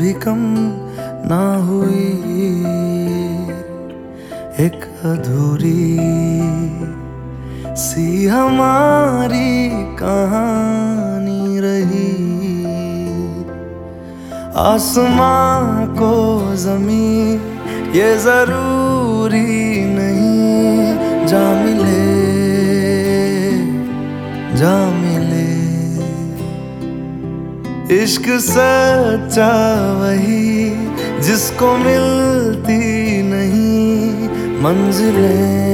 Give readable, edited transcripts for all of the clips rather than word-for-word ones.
भी कम ना हुई, एक अधूरी सी हमारी कहानी रही। आसमां को ज़मीं ये जरूरी नहीं, जा मिले जा मिले। इश्क सच्चा वही जिसको मिलती नहीं मंजिलें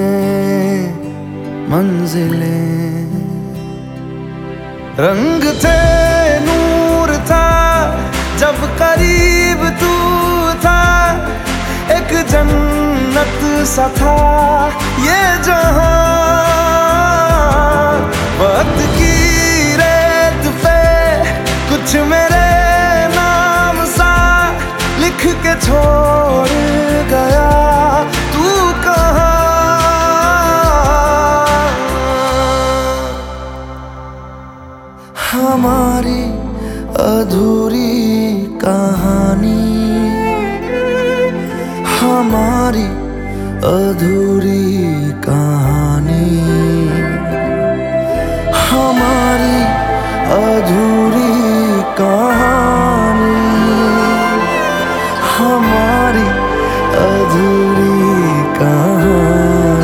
मंजिलें। रंग थे नूर था जब करीब तू था, एक जन्नत सा था ये जहां। वक्त की रेत पे कुछ मेरे नाम सा लिख के छोड़ गया, तू कहाँ? हमारी अधूरी कहानी, हमारी अधूरी कहानी, हमारी अधूरी कहानी, हमारी अधूरी कहानी।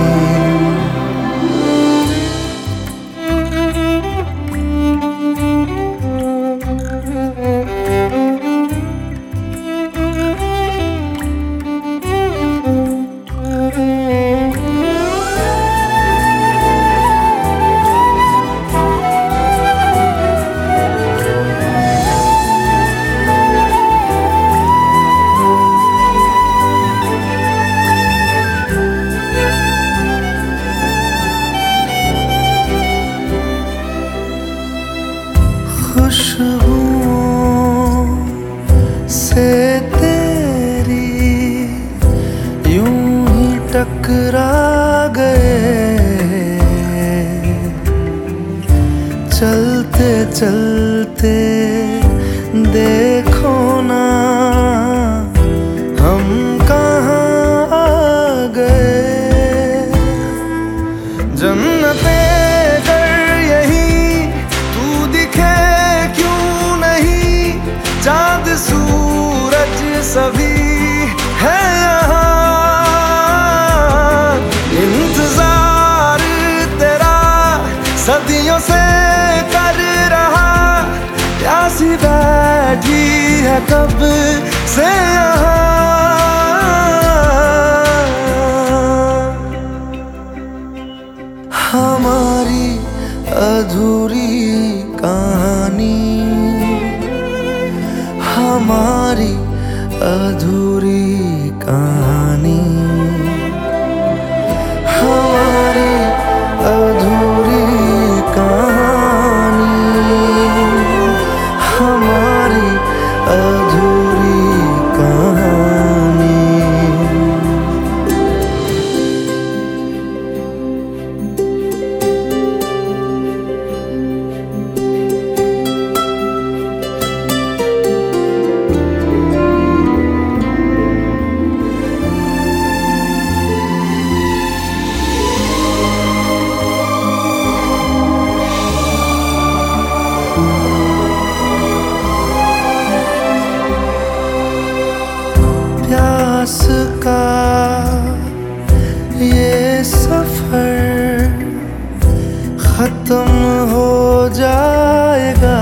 खुशबुओं से तेरी यूं ही टकरा गए, चलते चलते देखो ना हम कहाँ आ गए। जन्नतें चाँद सूरज सभी है यहाँ, इंतजार तेरा सदियों से कर रहा, प्यासी बैठी है कब से यहाँ। हमारी अधूरी कहानी, हमारी अधूरी कहानी, हमारी अधूरी कहानी, हमारी अधूरी कहानी। प्यास का ये सफर खत्म हो जाएगा,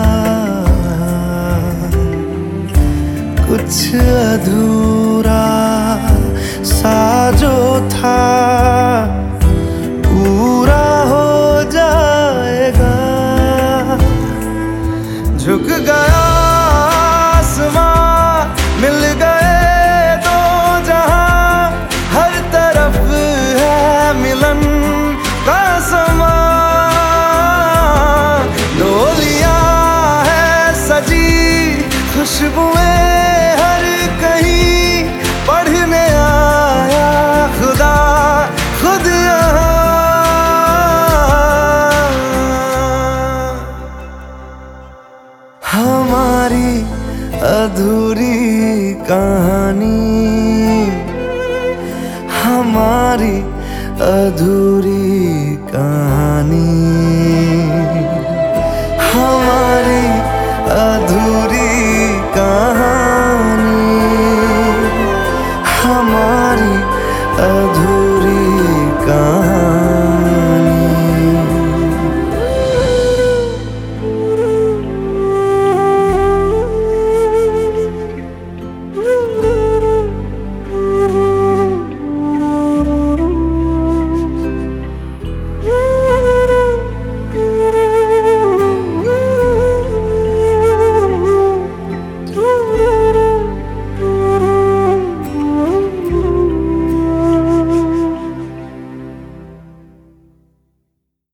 कुछ अधूरा सा जो था पूरा हो जाएगा। झुक गया आसमां, मिल गए दो जहां, हर तरफ है मिलन का समा। डोलियां है सजी, खुशबुएं हर कहीं, पढ़ने आया अधूरी कहानी, हमारी अधूरी